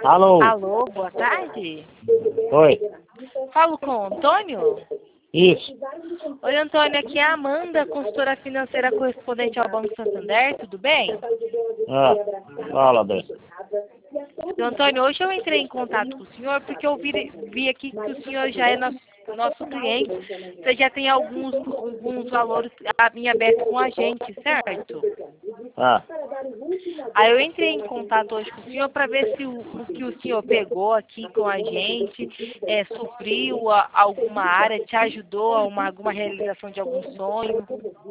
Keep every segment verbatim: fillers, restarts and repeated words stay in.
Alô? Alô, boa tarde. Oi. Falo com o Antônio? Isso. Oi, Antônio, aqui é a Amanda, consultora financeira correspondente ao Banco Santander, tudo bem? Ah, fala, bem. Seu Antônio, hoje eu entrei em contato com o senhor porque eu vi, vi aqui que o senhor já é nosso, nosso cliente. Você já tem alguns, alguns valores em aberto com a gente, certo? Ah, Aí eu entrei em contato hoje com o senhor para ver se o, o que o senhor pegou aqui com a gente é, supriu a, alguma área, te ajudou a uma, alguma realização de algum sonho.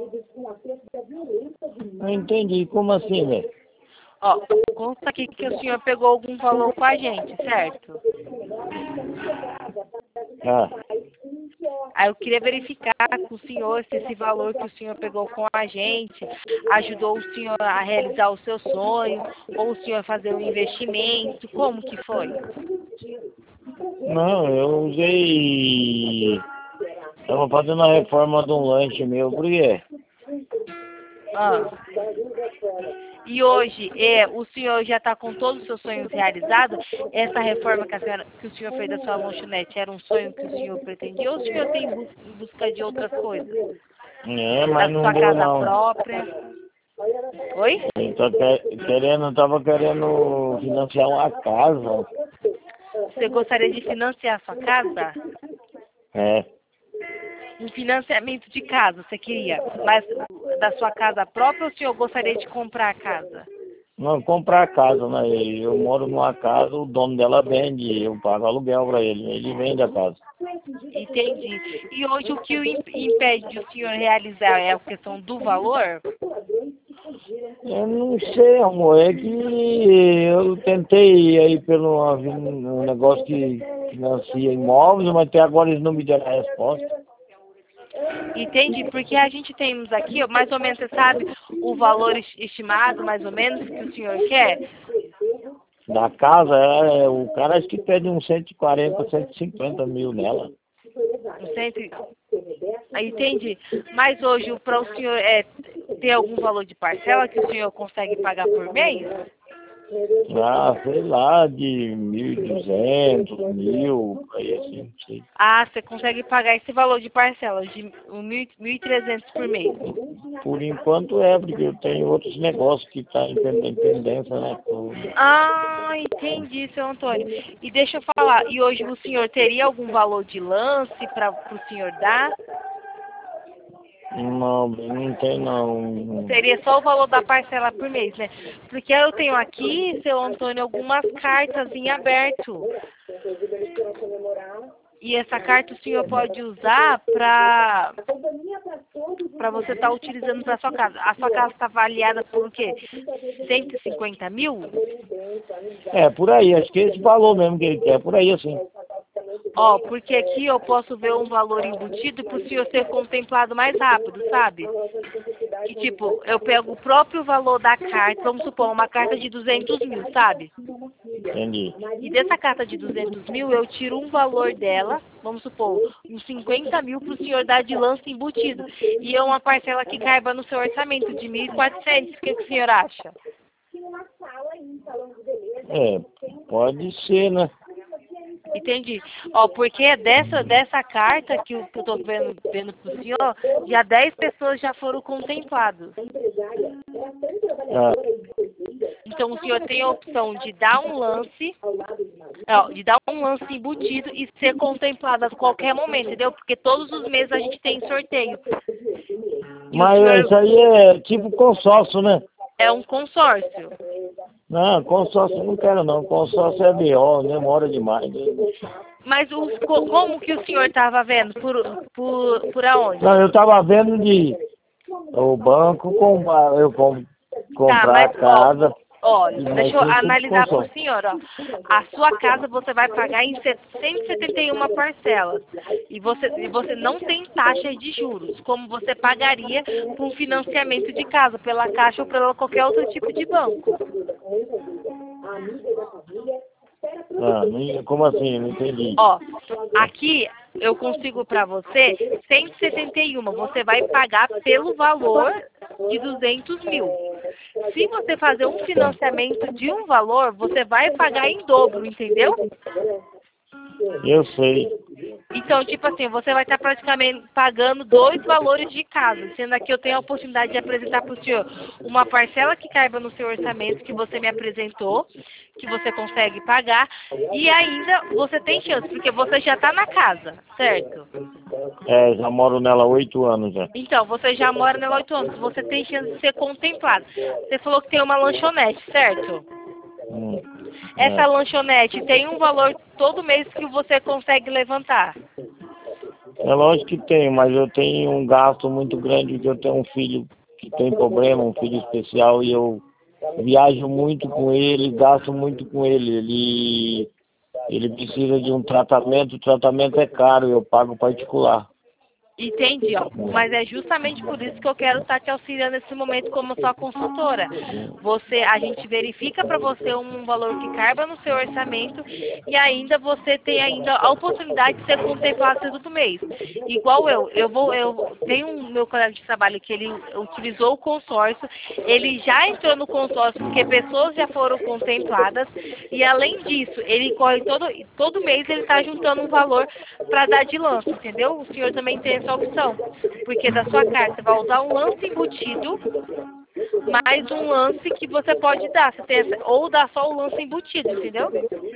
não entendi. Como assim, velho? Ó, consta aqui que o senhor pegou algum valor com a gente, certo? Ah, Aí eu queria verificar com o senhor se esse valor que o senhor pegou com a gente ajudou o senhor a realizar o seu sonho, ou o senhor a fazer um investimento, como que foi? não, eu usei... Tava fazendo a reforma de um lanche meu, por quê? Ah. E hoje, é, o senhor já está com todos os seus sonhos realizados? Essa reforma que, a senhora, que o senhor fez da sua lanchonete era um sonho que o senhor pretendia, ou o senhor tem bus em busca de outras coisas? É, Da mas não sua vou casa não. própria? Oi? Eu tô que- querendo, tava querendo financiar uma casa. Você gostaria de financiar a sua casa? É. Um financiamento de casa, você queria? Mas da sua casa própria ou o senhor gostaria de comprar a casa? Não, comprar a casa, né? Eu moro numa casa, o dono dela vende, eu pago aluguel pra ele, ele vende a casa. Entendi. E hoje o que o im- impede de o senhor realizar é a questão do valor? Eu não sei, amor, é que eu tentei aí pelo um negócio que financia imóveis, mas até agora eles não me deram a resposta. Entendi, porque a gente temos aqui, ó, mais ou menos, você sabe o valor es- estimado, mais ou menos, que o senhor quer? Da casa, é, o cara acho que pede uns cento e quarenta, cento e cinquenta mil nela. Um cento... e- Ah, entendi. Mas hoje, para o senhor é, ter algum valor de parcela que o senhor consegue pagar por mês? Ah, sei lá, de mil e duzentos, mil, aí assim, não sei. Ah, você consegue pagar esse valor de parcela de um mil e trezentos por mês. Por enquanto é, porque eu tenho outros negócios que estão tá em pendência, né? Tô- Ah, entendi, seu Antônio. E deixa eu falar, e hoje o senhor teria algum valor de lance para o senhor dar? Não, não tem não. Seria só o valor da parcela por mês, né? Porque eu tenho aqui, seu Antônio, algumas cartas em aberto. E essa carta o senhor pode usar para para você estar utilizando para sua casa. A sua casa está avaliada por o quê? cento e cinquenta mil? É, por aí, acho que é esse valor mesmo que ele quer, por aí assim. Ó, porque aqui eu posso ver um valor embutido para o senhor ser contemplado mais rápido, sabe? Que tipo, eu pego o próprio valor da carta, vamos supor, uma carta de duzentos mil, sabe? Entendi. E dessa carta de duzentos mil, eu tiro um valor dela, vamos supor, uns cinquenta mil para o senhor dar de lance embutido. E é uma parcela que caiba no seu orçamento de mil e quatrocentos. O que, que o senhor acha? É, pode ser, né? Entendi. Ó, porque dessa, dessa carta que eu, que eu tô vendo, vendo pro senhor, já dez pessoas já foram contempladas. Ah, Então o senhor tem a opção de dar um lance, ó, de dar um lance embutido e ser contemplado a qualquer momento, entendeu? Porque todos os meses a gente tem sorteio. E o mas senhor isso aí é tipo consórcio, né? é um consórcio. Não, consórcio eu não quero não, consórcio é B O, demora demais. Mas os, co- como que o senhor estava vendo? Por, por, por aonde? Não, eu tava vendo de o banco comprar, eu com, Tá, comprar mas a ó, casa, olha, mas deixa eu tem tudo de analisar para o consórcio. senhor, ó. A sua casa você vai pagar em cento e setenta e uma parcelas. E você, e você não tem taxa de juros, como você pagaria por um financiamento de casa, pela Caixa ou pela qualquer outro tipo de banco. Ah, não- como assim? Não entendi. Ó, aqui eu consigo para você cento e setenta e uma. Você vai pagar pelo valor de duzentos mil. Se você fazer um financiamento de um valor, você vai pagar em dobro, entendeu? Eu sei. Então, tipo assim, você vai estar praticamente pagando dois valores de casa, sendo que eu tenho a oportunidade de apresentar para o senhor uma parcela que caiba no seu orçamento, que você me apresentou, que você consegue pagar, e ainda você tem chance, porque você já está na casa, certo? É, já moro nela há oito anos já. Então, você já mora nela há oito anos, você tem chance de ser contemplado. Você falou que tem uma lanchonete, certo? Hum, Essa é. lanchonete tem um valor todo mês que você consegue levantar. É lógico que tem, mas eu tenho um gasto muito grande, porque eu tenho um filho que tem problema, um filho especial, e eu viajo muito com ele, gasto muito com ele. Ele, ele precisa de um tratamento, o tratamento é caro, eu pago particular. Entendi, ó. Mas é justamente por isso que eu quero estar te auxiliando nesse momento como sua consultora. Você, a gente verifica para você um valor que caiba no seu orçamento e ainda você tem ainda a oportunidade de ser contemplado todo mês. Igual eu, eu vou, eu tenho um meu colega de trabalho que ele utilizou o consórcio, ele já entrou no consórcio porque pessoas já foram contempladas e além disso, ele corre todo, todo mês ele está juntando um valor para dar de lance, entendeu? O senhor também tem essa opção, porque da sua carta vai usar um lance embutido, mais um lance que você pode dar, você tem essa, ou dar só o lance embutido, entendeu?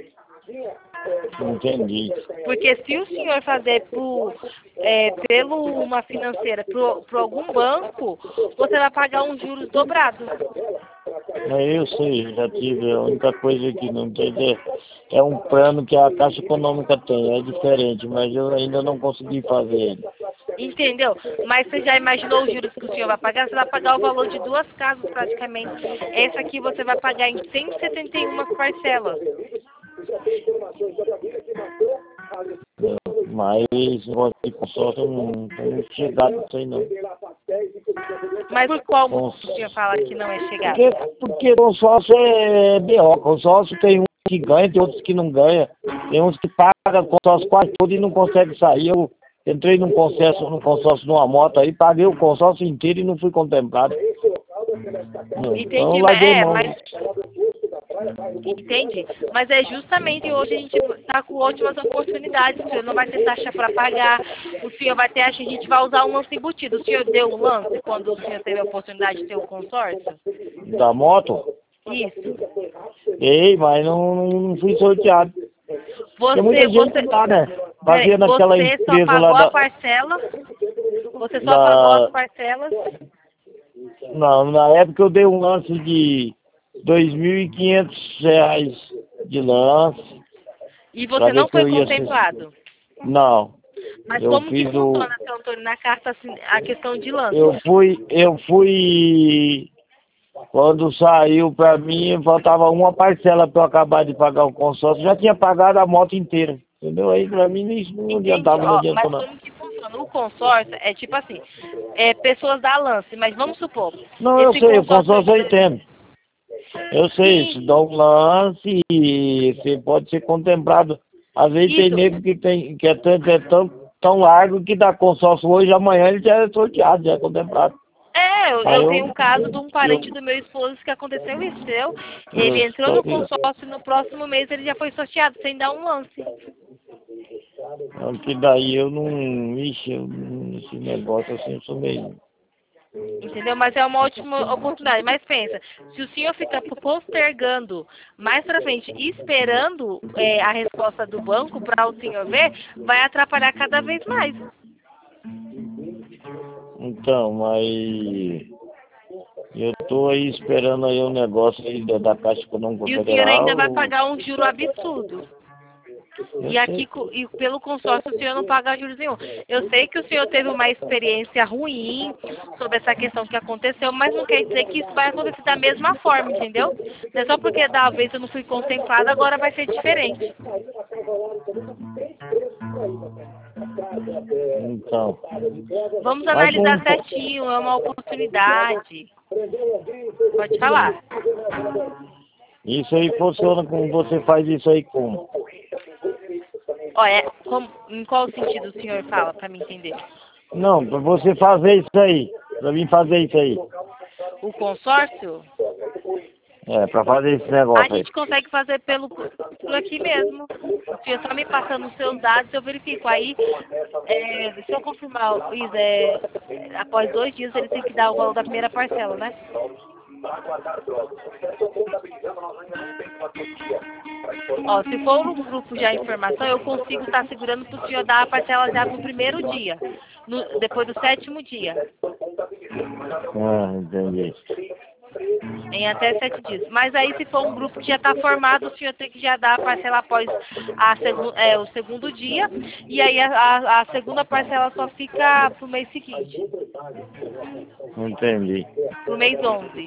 Entendi. Porque se o senhor fazer por, é, pelo uma financeira, por, por algum banco, você vai pagar um juros dobrado. É, eu sei, eu já tive. A única coisa que não tem é, é um plano que a Caixa Econômica tem, é diferente, mas eu ainda não consegui fazer ele. Entendeu? Mas você já imaginou os juros que o senhor vai pagar? Você vai pagar o valor de duas casas praticamente. Essa aqui você vai pagar em cento e setenta e uma parcelas. Mas negócio de consórcio eu não não chegado nisso aí não. Mas por qual Cons... motivo o senhor fala que não é chegado? Porque, porque consórcio é B O. Consórcio tem uns que ganha, tem outros que não ganha. Tem uns que pagam consórcio quase todo e não consegue sair. Eu entrei num consórcio, num consórcio numa moto aí, paguei o consórcio inteiro e não fui contemplado. Entendi, Então mas larguei é, mão. mas entende? Mas é justamente hoje a gente está com ótimas oportunidades. O senhor não vai ter taxa para pagar, o senhor vai ter, acho que a gente vai usar um lance embutido. O senhor deu um lance quando o senhor teve a oportunidade de ter o consórcio? Da moto? Isso. Ei, mas não, não fui sorteado. Tem muita Você, gente você, que dá, né? peraí, Fazia naquela você só empresa lá pagou a da. parcela? Você só pagou as da parcelas? não, na época eu dei um lance de dois mil e quinhentos reais de lance. E Pra você ver não se foi eu ia ser. contemplado? Não. Mas Eu como que fiz o. funciona, seu Antônio, na carta assim, a questão de lance? Eu fui. Eu fui. Quando saiu pra mim, faltava uma parcela pra eu acabar de pagar o consórcio. Já tinha pagado a moto inteira. Entendeu? Aí pra mim isso não Entendi, adiantava, não ó, adiantou mas nada. como que funciona? O consórcio é tipo assim, é, pessoas dá lance, mas vamos supor, Não, eu esse sei, o consórcio consórcio eu aí, entendo. Eu sei, se sim, dá um lance e você pode ser contemplado. Às vezes tem isso, nego que, tem, que é, tão, que é tão, tão largo que dá consórcio hoje, amanhã ele já é sorteado, já é contemplado. é, eu, Aí eu tenho eu, um caso de um eu, parente do meu esposo que aconteceu isso, entendeu? Ele eu entrou só no que consórcio e no próximo mês ele já foi sorteado, sem dar um lance. então, que daí eu não, ixi, eu, não- esse negócio assim, eu sou meio. Entendeu? Mas é uma ótima oportunidade. Mas pensa, se o senhor fica postergando mais pra frente, esperando é, a resposta do banco para o senhor ver, vai atrapalhar cada vez mais. Então, mas eu tô aí esperando aí um negócio aí da, da Caixa Econômica E o senhor ainda vai Federal. pagar um juro absurdo. Eu E aqui, sei. co- e pelo consórcio, o senhor não paga juros nenhum. Eu sei que o senhor teve uma experiência ruim sobre essa questão que aconteceu, mas não quer dizer que isso vai acontecer da mesma forma, entendeu? Não é só porque da vez eu não fui contemplada, agora vai ser diferente. Então. Vamos Mas com, analisar certinho, é uma oportunidade. Pode falar. isso aí funciona como você faz isso aí como? Olha, como, em qual sentido o senhor fala, para me entender? Não, para você fazer isso aí. Para mim fazer isso aí. O consórcio? É, pra fazer esse A negócio aí. gente consegue fazer pelo, por aqui mesmo. Se eu só me passando os seus dados, eu verifico. Aí, é, se eu confirmar, Isa, é, após dois dias ele tem que dar o valor da primeira parcela, né? Ó, se for no grupo já a informação, eu consigo estar segurando para o senhor dar a parcela já no primeiro dia, no, depois do sétimo dia, Ah, entendi. em até sete dias. Mas aí, se for um grupo que já está formado, o senhor tem que já dar a parcela após a segu é, o segundo dia, e aí a, a, a segunda parcela só fica para o mês seguinte, Entendi. para o mês onze.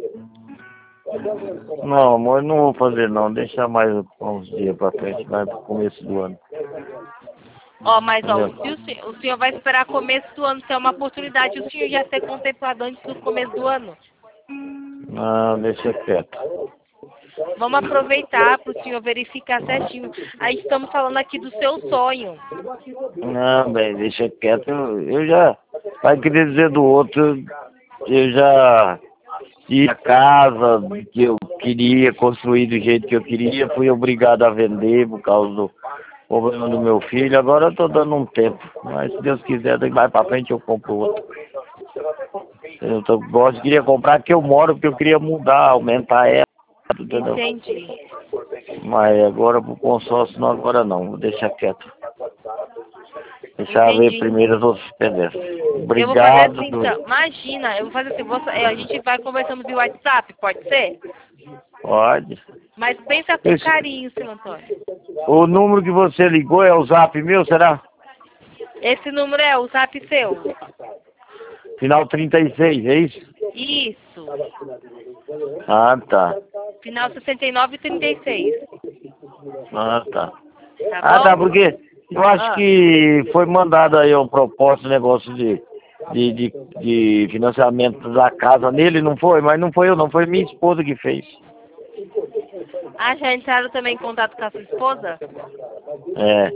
Não, amor, não vou fazer não. Deixa mais uns dias pra frente, vai pro começo do ano. Ó, mas ó, Entendeu? se o, senhor, o senhor vai esperar começo do ano, se é uma oportunidade, o senhor já ser contemplado antes do começo do ano. Não, deixa quieto. Vamos aproveitar para o senhor verificar certinho. Aí estamos falando aqui do seu sonho. Não, bem, deixa quieto. Eu, eu já, vai querer dizer do outro, eu já tinha a casa que eu queria, construir do jeito que eu queria, fui obrigado a vender por causa do problema do meu filho. Agora eu tô dando um tempo, mas se Deus quiser, daqui mais pra frente eu compro outro. Eu tô, gosto, queria comprar que eu moro, porque eu queria mudar, aumentar ela, entendeu? Entendi. Mas agora pro consórcio não, agora não, vou deixar quieto. Deixar ver Entendi. primeiro as outras pendências. Eu vou fazer Obrigado. assim, então. Imagina, eu vou fazer assim, você, é, a gente vai conversando via WhatsApp, pode ser? Pode. Mas pensa com Esse, carinho, seu Antônio. o número que você ligou é o zap meu, será? Esse número é o zap seu? Final trinta e seis, é isso? Isso. Ah, tá. Final sessenta e nove e trinta e seis. Ah, tá. Tá Ah, bom? tá, porque eu acho Ah. que foi mandado aí uma proposta, um negócio de, de, de, de financiamento da casa nele, não foi? Mas não foi eu, não, foi minha esposa que fez. Ah, já entraram também em contato com a sua esposa? É.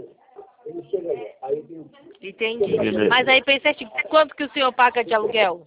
Entendi. Beleza. Mas aí pensa assim, quanto que o senhor paga de aluguel?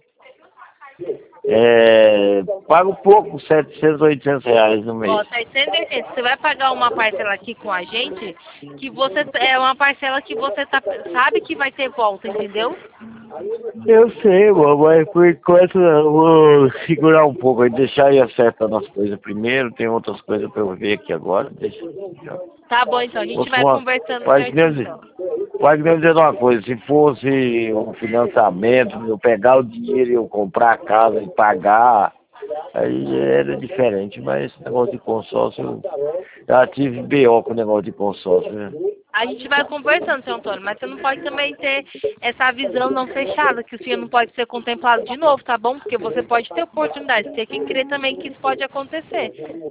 É, pago pouco, setecentos, oitocentos reais no mês. Ó, seiscentos e oitenta. Você vai pagar uma parcela aqui com a gente, que você é uma parcela que você tá, sabe que vai ter volta, entendeu? Eu sei, mano, mas por enquanto eu vou segurar um pouco, aí deixar aí acertando as coisas primeiro, tem outras coisas pra eu ver aqui agora, deixa. Tá bom, então, a gente vai Uma, conversando pode certinho, me então. pode me dizer uma coisa, se fosse um financiamento, eu pegar o dinheiro e eu comprar a casa e pagar, aí era diferente, mas esse negócio de consórcio, eu já tive B O com o negócio de consórcio, né? A gente vai conversando, seu Antônio, mas você não pode também ter essa visão não fechada, que o senhor não pode ser contemplado de novo, tá bom? Porque você pode ter oportunidade, você tem que crer também que isso pode acontecer.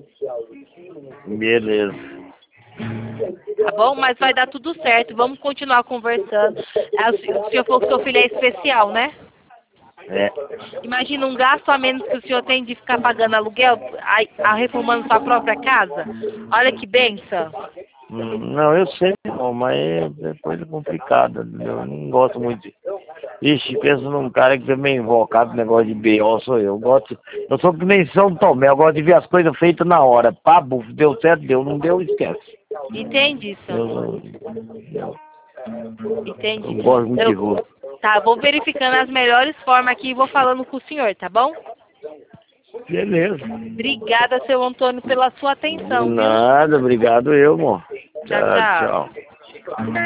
Beleza. Tá bom? Mas vai dar tudo certo, vamos continuar conversando. Ah, O senhor o senhor falou que seu filho é especial, né? É. Imagina um gasto a menos que o senhor tem de ficar pagando aluguel, a, a reformando sua própria casa. Olha que benção. Hum, Não, eu sei, não, mas é é coisa complicada, entendeu? Eu não gosto muito de... Ixi, penso num cara que também é invocado no negócio de B O, sou eu. Eu gosto, eu sou que nem São Tomé, eu gosto de ver as coisas feitas na hora. Pá, buf, deu certo, deu, não deu, esquece. Entendi, seu Eu, Antônio. eu, Entendi. eu gosto muito de Eu, rua. tá, vou verificando as melhores formas aqui e vou falando com o senhor, tá bom? Beleza. Obrigada, seu Antônio, pela sua De atenção, viu? nada, obrigado eu, amor. Tchau, Tchau, tchau. tchau.